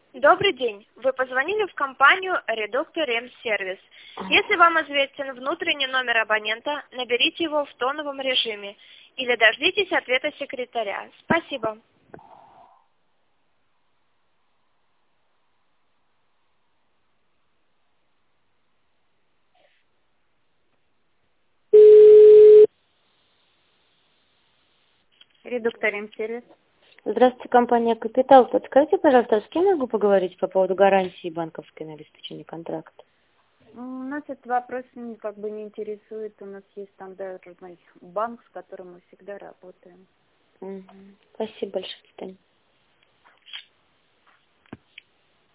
Добрый день. Вы позвонили в компанию Редуктор М-сервис. Если вам известен внутренний номер абонента, наберите его в тоновом режиме или дождитесь ответа секретаря. Спасибо. Редуктор М-сервис. Здравствуйте, компания «Капитал». Подскажите, пожалуйста, с кем могу поговорить по поводу гарантии банковской на обеспечение контракта? Нас этот вопрос не интересует. У нас есть стандартный банк, с которым мы всегда работаем. Мгм. Спасибо большое, до свидания.